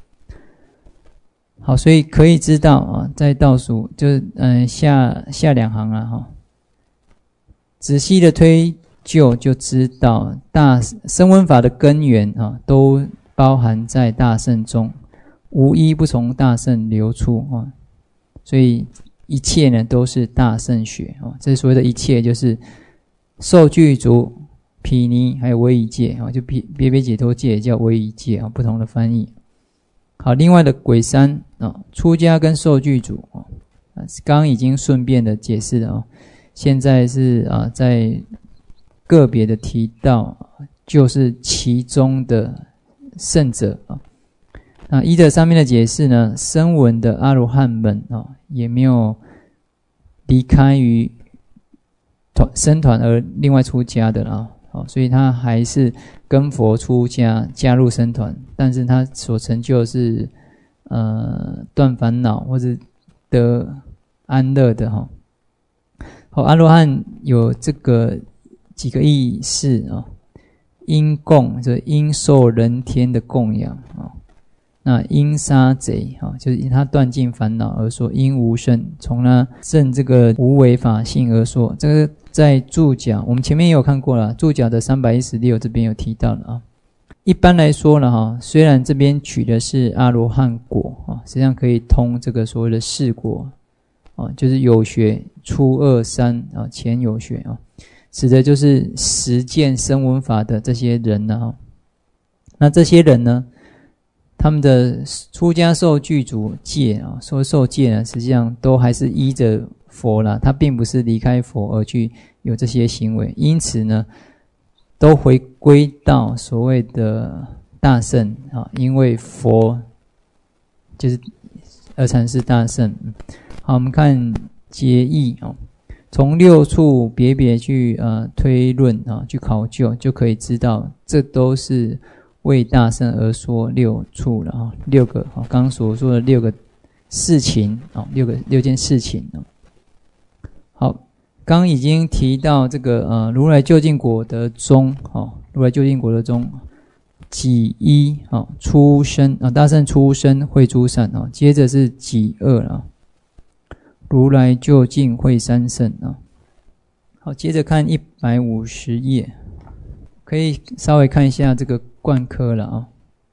好，所以可以知道啊，在倒数就是嗯下下两行啊哈。仔细的推究就知道，大声闻法的根源啊，都包含在大乘中，无一不从大乘流出啊。所以一切呢都是大乘学啊。这所谓的一切就是受具足、毗尼还有威仪戒啊，就别别解脱戒也叫威仪戒啊，不同的翻译。好，另外的鬼三啊，出家跟受具足啊，刚刚已经顺便的解释了啊。现在是啊，在个别的提到，就是其中的圣者啊。那依着上面的解释呢，声闻的阿罗汉们啊，也没有离开于团僧团而另外出家的啦，啊，所以他还是跟佛出家，加入僧团，但是他所成就的是呃断烦恼或者得安乐的哈。好，阿罗汉有这个几个意思啊，因供就是因受人天的供养啊，那因杀贼啊，就是因他断尽烦恼而说；因无胜，从他证这个无为法性而说。这个在注脚，我们前面也有看过了，注脚的三百一十六这边有提到了啊。一般来说了哈，虽然这边取的是阿罗汉果啊，实际上可以通这个所谓的四果啊，就是有学、初二、三啊，前有学啊，指的就是实践声闻法的这些人呢。那这些人呢，他们的出家受具足戒啊，说受戒呢，实际上都还是依着佛啦，他并不是离开佛而去有这些行为，因此呢，都回归到所谓的大乘啊，因为佛就是而禅是大乘。好，我们看结义啊，从六处别别去呃推论啊，去考究，就可以知道这都是为大乘而说六处了啊，六个啊，刚刚所说的六个事情啊，六个六件事情啊。好，刚刚已经提到这个呃如来究竟果的宗哦，如来究竟果的宗己一哦，出生啊，大乘出生会诸善啊，接着是己二啊，如来究竟会三圣啊。好，接着看一百五十页，可以稍微看一下这个贯科了啊。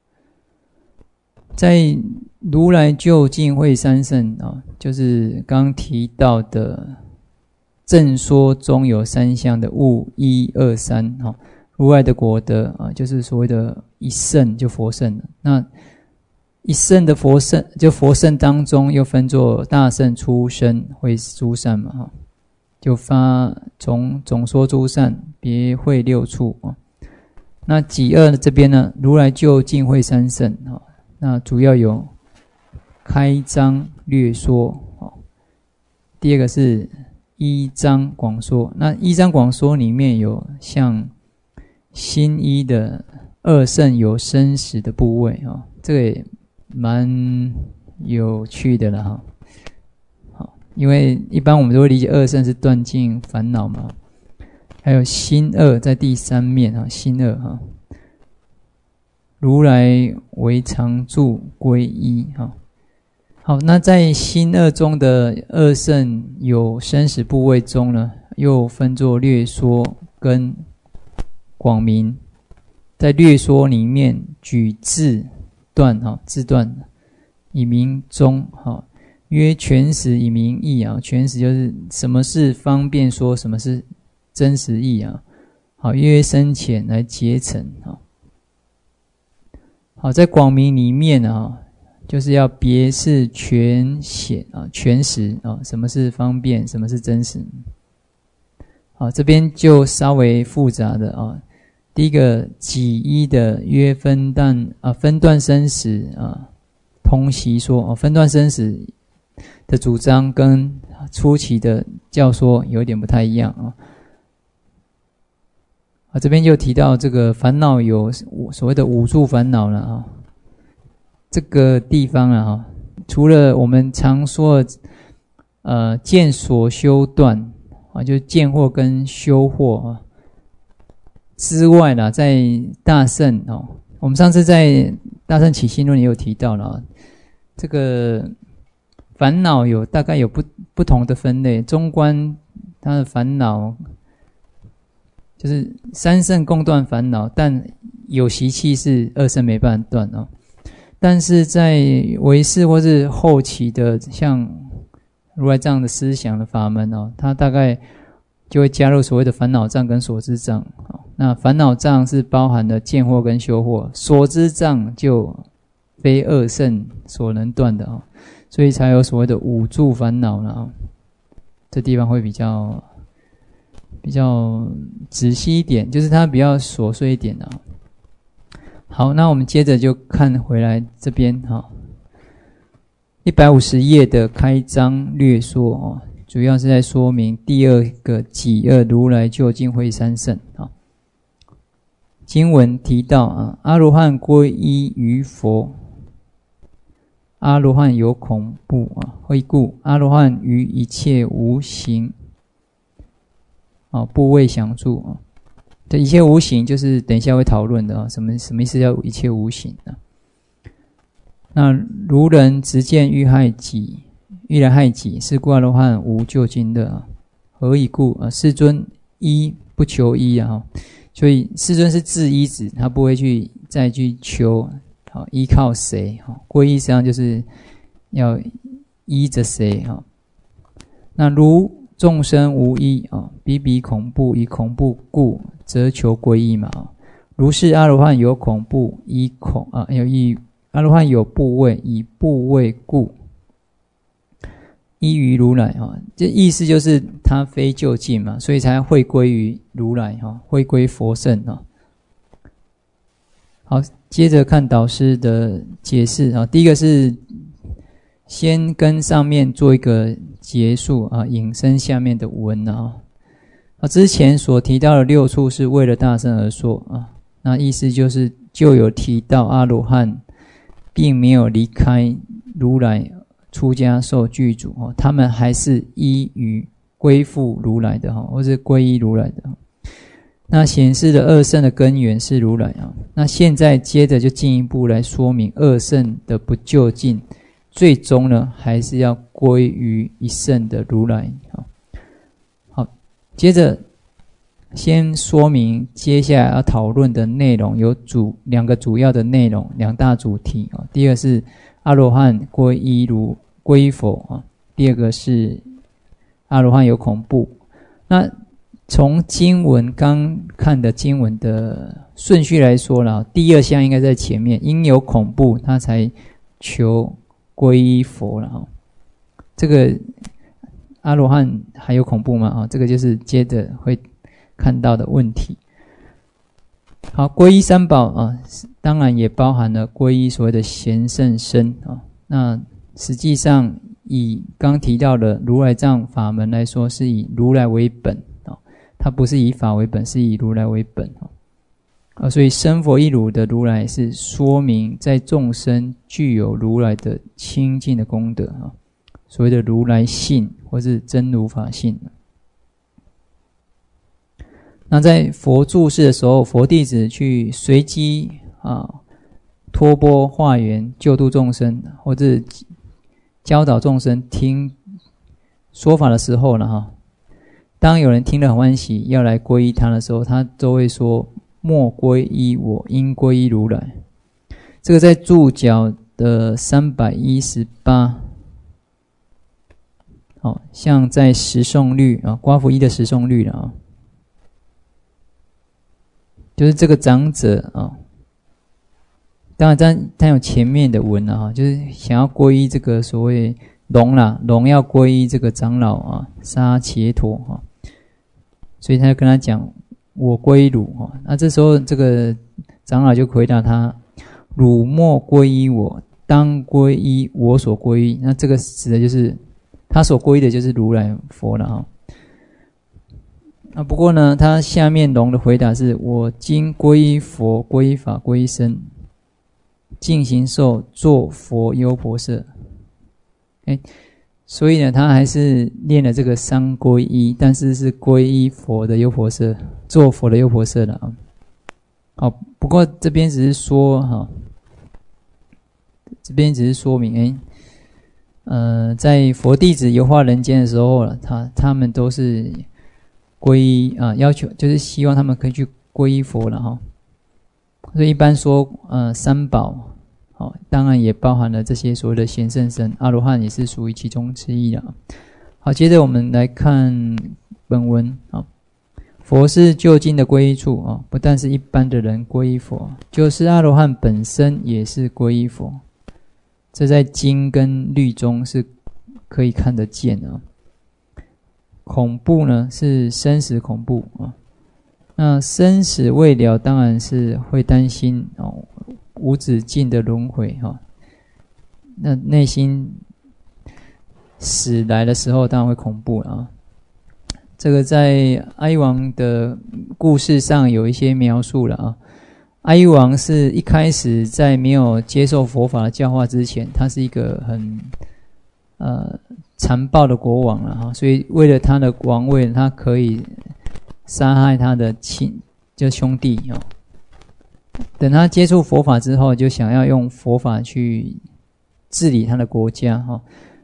在如来究竟会三圣啊，就是刚提到的正说中有三项的物一二三哈，如来的果德啊，就是所谓的一圣就佛圣了。那一圣的佛圣就佛圣当中又分作大圣、出生、会诸善嘛哈，就发从总说诸善别会六处啊。那己二这边呢，如来究竟会三圣啊，那主要有开章略说啊，第二个是一章广说。那一章广说里面有像新一的二圣有生死的部位啊，这个也蛮有趣的了哈。好，因为一般我们都会理解二圣是断尽烦恼嘛，还有心二在第三面啊，心二哈，如来为常住归一哈。好，那在心二中的二圣有生死部位中呢，又分作略说跟广明。在略说里面举字断哈，字断以明中哈，曰全实以明义啊，全实就是什么是方便说，什么是真实义啊。好，约深浅来结成哈。好，在广明里面啊，就是要别是全显啊，全实啊，什么是方便，什么是真实。好，这边就稍微复杂的啊。第一个己一的约分断啊，分段生死啊，通习说啊，分段生死的主张跟初期的教说有点不太一样啊。啊，这边就提到这个烦恼有所谓的五住烦恼了啊。这个地方啊，哈，除了我们常说的呃见所修断啊，就是见惑跟修惑啊之外啦，在大乘哦，我们上次在大乘起信论也有提到了啊，这个烦恼有大概有不不同的分类，中观它的烦恼就是三乘共断烦恼，但有习气是二乘没办法断哦。但是在唯识或是后期的像如来这样的思想的法门哦，它大概就会加入所谓的烦恼障跟所知障。那烦恼障是包含了见惑跟修惑，所知障就非二乘所能断的哦，所以才有所谓的五住烦恼了哦。这地方会比较比较仔细一点，就是它比较琐碎一点的哦。好，那我们接着就看回来这边哈，一百五十页的开章略说哦，主要是在说明第二个己二如来究竟会三圣啊。经文提到啊，阿罗汉归依于佛，阿罗汉有恐怖啊，何以故？阿罗汉于一切无形啊，不为想住啊。这一切无形就是等一下会讨论的啊，什么什么意思叫一切无形啊？那如人直见欲害己，欲来害己，是故阿罗汉无究竟乐啊。何以故啊？世尊依不求依啊，所以世尊是自依止，他不会去再去求好依靠谁，皈依实际上就是要依着谁哈。那如众生无依啊，彼彼恐怖，以恐怖故，则求皈依嘛。如是阿罗汉有恐怖，以恐啊有以阿罗汉有怖畏，以怖畏故，依于如来哈。这意思就是他非究竟嘛，所以才会归于如来哈，会归佛圣哈。好，接着看导师的解释啊，第一个是先跟上面做一个结束啊，引申下面的文啊。啊，之前所提到的六处是为了大乘而说啊，那意思就是就有提到阿罗汉并没有离开如来出家受具足哦，他们还是依于归附如来的哈，或是皈依如来的。那显示的二圣的根源是如来啊。那现在接着就进一步来说明二圣的不究竟，最终呢还是要归于一圣的如来。好，好，接着先说明接下来要讨论的内容有主两个主要的内容，两大主题啊。第二个是阿罗汉皈依如皈依佛啊，第二个是阿罗汉有恐怖。那从经文刚看的经文的顺序来说啦，第二项应该在前面，因有恐怖他才求皈依佛了哈。这个阿罗汉还有恐怖吗？啊，这个就是接着会看到的问题。好，皈依三宝啊，当然也包含了皈依所谓的贤圣身啊。那实际上以刚提到的如来藏法门来说，是以如来为本啊，它不是以法为本，是以如来为本啊。所以生佛一如的如来是说明在众生具有如来的清净的功德啊，所谓的如来性或是真如法性。那在佛住世的时候，佛弟子去随机啊托钵化缘救度众生，或者教导众生听说法的时候呢，哈，当有人听了很欢喜，要来皈依他的时候，他都会说：莫皈依我，应皈依如来。这个在注脚的三百一十八，好像在十诵律啊，刮福一的十诵律了啊。就是这个长者啊，当然他他有前面的文啊，就是想要皈依这个所谓龙啦，龙要皈依这个长老啊，沙伽陀啊，所以他就跟他讲：我皈汝啊。那这时候这个长老就回答他：汝莫皈依我，当皈依我所皈依。那这个指的就是他所皈依的就是如来佛了啊。啊，不过呢，他下面龙的回答是：我今皈依佛，皈依法，皈依僧，尽形寿，作佛优婆塞。哎，所以呢，他还是念了这个三皈依，但是是皈依佛的优婆塞，做佛的优婆塞了啊。好，不过这边只是说哈，这边只是说明，哎，呃，在佛弟子游化人间的时候，他他们都是皈依啊，要求就是希望他们可以去皈依佛了哈。所以一般说，呃，三宝，好，当然也包含了这些所谓的贤圣身，阿罗汉也是属于其中之一了。好，接着我们来看本文啊，佛是究竟的皈依处啊，不但是一般的人皈依佛，就是阿罗汉本身也是皈依佛，这在经跟律中是可以看得见的啊。恐怖呢是生死恐怖啊，那生死未了，当然是会担心哦，无止境的轮回哈。那内心死来的时候，当然会恐怖啊。这个在哀王的故事上有一些描述了啊。哀王是一开始在没有接受佛法的教化之前，他是一个很呃。残暴的国王了哈，所以为了他的王位，他可以杀害他的亲，就兄弟哦。等他接触佛法之后，就想要用佛法去治理他的国家哈。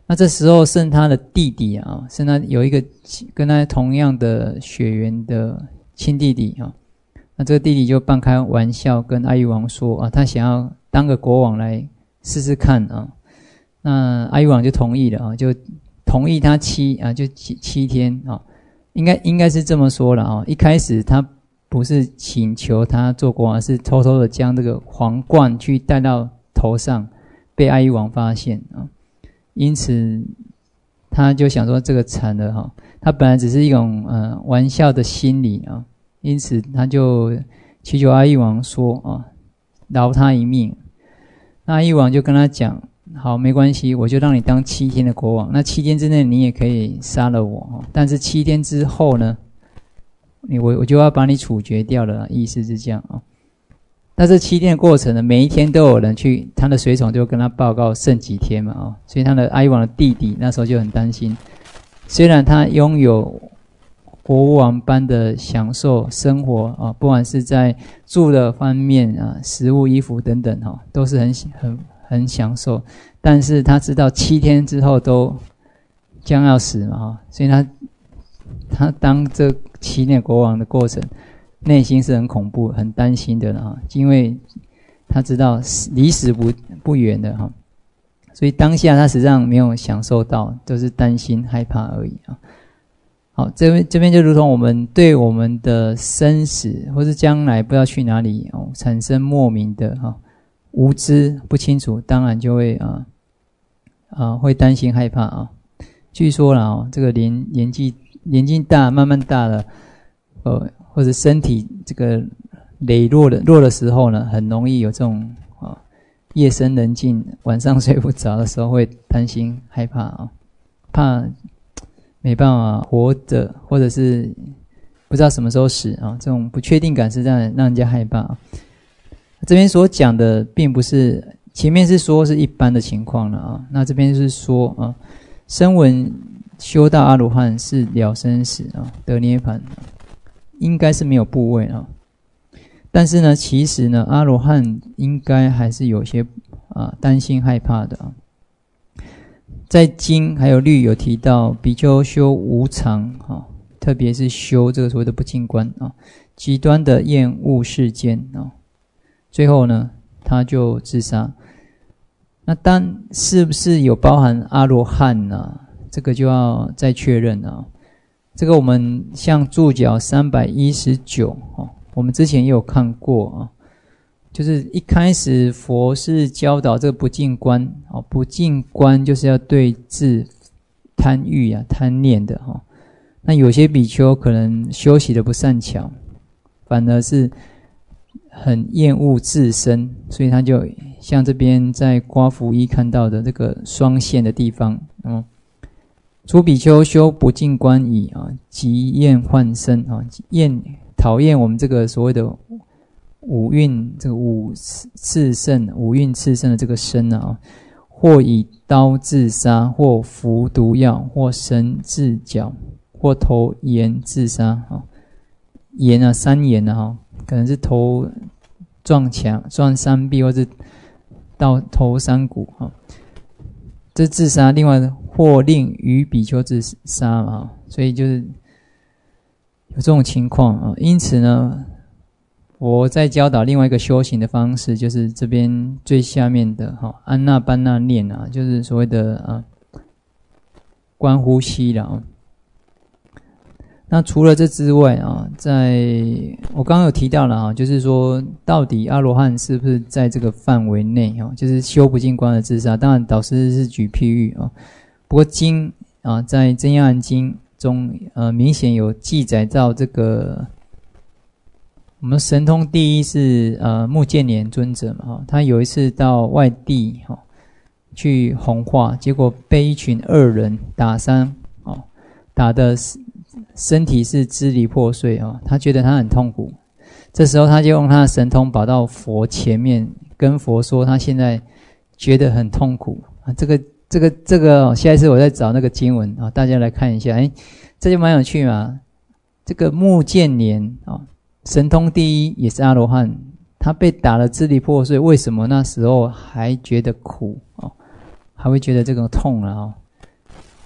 那这时候剩他的弟弟啊，剩他有一个跟他同样的血缘的亲弟弟啊，那这个弟弟就半开玩笑跟阿育王说啊，他想要当个国王来试试看啊。那阿育王就同意了啊，就同意他七啊，就七七天啊，应该应该是这么说了啊。一开始他不是请求他做国王，是偷偷的将这个皇冠去戴到头上，被阿育王发现啊。因此他就想说这个惨了哈，他本来只是一种呃玩笑的心理啊，因此他就祈求阿育王说啊，饶他一命。那阿育王就跟他讲，好，没关系，我就让你当七天的国王。那七天之内你也可以杀了我，但是七天之后呢，你我我就要把你处决掉了，意思是这样啊。那这七天的过程呢，每一天都有人去，他的随从就跟他报告剩几天嘛啊，所以他的阿育王的弟弟那时候就很担心，虽然他拥有国王般的享受生活啊，不管是在住的方面啊，食物、衣服等等哈，都是很很很享受，但是他知道七天之后都将要死嘛哈，所以他他当这七年国王的过程，内心是很恐怖、很担心的了哈，因为他知道离死不不远的哈，所以当下他实际上没有享受到，都是担心、害怕而已啊。好，这边这边就如同我们对我们的生死或是将来不知道去哪里哦，产生莫名的哈无知不清楚，当然就会啊啊会担心害怕啊。据说啦哦，这个年年纪年纪大，慢慢大了，呃。或者身体这个羸弱的弱的时候呢，很容易有这种啊夜深人静、晚上睡不着的时候，会担心害怕啊，怕没办法活着，或者是不知道什么时候死啊，这种不确定感是让让人家害怕啊。这边所讲的并不是前面是说是一般的情况了啊，那这边是说啊，声闻修到阿罗汉是了生死啊，得涅槃。应该是没有部位啊，但是呢，其实呢，阿罗汉应该还是有些啊担心害怕的啊。在经还有律有提到，比丘修无常啊，特别是修这个所谓的不净观啊，极端的厌恶世间啊，最后呢，他就自杀。那当是不是有包含阿罗汉呢？这个就要再确认啊。这个我们像注脚三百一十九哦，我们之前也有看过啊，就是一开始佛是教导这个不净观哦，不净观就是要对治贪欲啊、贪念的哈。那有些比丘可能修习的不善巧，反而是很厌恶自身，所以他就像这边在刮符一看到的这个双线的地方，嗯。诸比丘修不净观已啊，极厌幻身啊，厌讨厌我们这个所谓的五蕴这个五炽盛五蕴炽盛的这个身啊，或以刀自杀，或服毒药，或绳自绞，或投岩自杀啊。岩啊，山岩啊，可能是头撞墙、撞山壁，或是到头山谷啊。这自杀，另外或令于比丘自杀嘛，所以就是有这种情况啊。因此呢，我在教导另外一个修行的方式，就是这边最下面的哈安那班那念啊，就是所谓的啊观呼吸了啊。那除了这之外啊，在我刚刚有提到了啊，就是说到底阿罗汉是不是在这个范围内啊？就是修不净观的自杀。当然导师是举譬喻啊，不过经啊在真要含经中呃明显有记载到这个我们神通第一是呃目犍连尊者嘛哈，他有一次到外地哈去弘化，结果被一群恶人打伤哦，打的身体是支离破碎啊、哦，他觉得他很痛苦。这时候他就用他的神通跑到佛前面，跟佛说他现在觉得很痛苦啊。这个这个这个、哦，下一次我再找那个经文啊、哦，大家来看一下。哎，这就蛮有趣嘛。这个目犍连啊、哦，神通第一也是阿罗汉，他被打了支离破碎，为什么那时候还觉得苦啊、哦？还会觉得这个痛了啊、哦？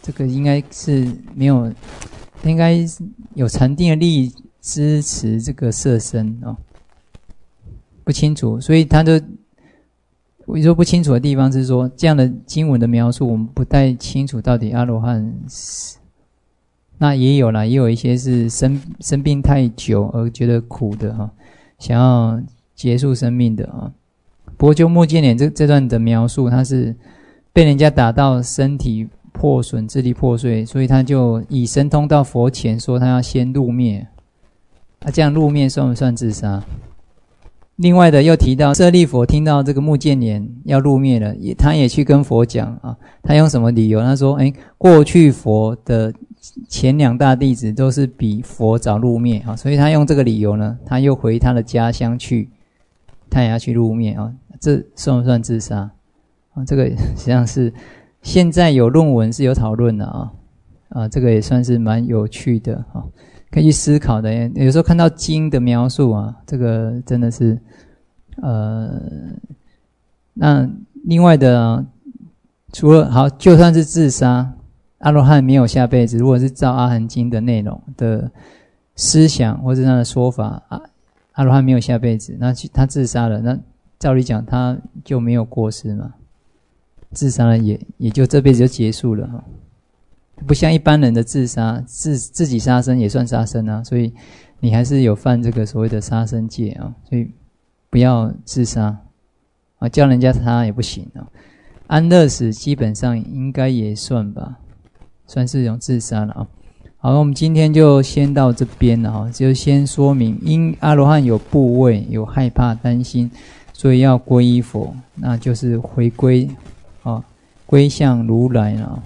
这个应该是没有，应该有禅定的力支持这个色身哦，不清楚，所以他就我说不清楚的地方是说，这样的经文的描述，我们不太清楚到底阿罗汉是，那也有啦，也有一些是生生病太久而觉得苦的哈，想要结束生命的啊。不过就目犍连这这段的描述，他是被人家打到身体破损、智力破碎，所以他就以神通到佛前说他要先入灭。啊，这样入灭算不算自杀？另外的又提到舍利佛听到这个目犍连要入灭了，也他也去跟佛讲啊，他用什么理由？他说：哎，过去佛的前两大弟子都是比佛早入灭啊，所以他用这个理由呢，他又回他的家乡去，他也要去入灭啊，这算不算自杀？啊，这个实际上是现在有论文是有讨论的啊，啊，这个也算是蛮有趣的啊。可以去思考的，有时候看到经的描述啊，这个真的是，呃，那另外的、啊，除了好，就算是自杀，阿罗汉没有下辈子，如果是照阿含经的内容的思想或是他的说法，啊，阿罗汉没有下辈子，那他自杀了，那照理讲他就没有过失嘛，自杀了也也就这辈子就结束了哈。不像一般人的自杀，自自己杀生也算杀生啊，所以你还是有犯这个所谓的杀生戒啊，所以不要自杀啊，叫人家杀也不行啊。安乐死基本上应该也算吧，算是一种自杀了啊。好，我们今天就先到这边了哈，就先说明，因阿罗汉有怖畏、有害怕、担心，所以要皈依佛，那就是回归啊，归向如来了。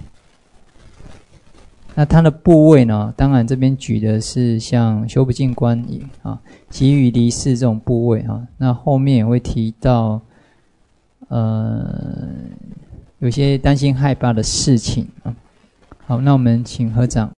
那他的部位呢？当然这边举的是像修不净观啊，急于离世这种部位啊。那后面也会提到，呃，有些担心害怕的事情啊。好，那我们请合掌。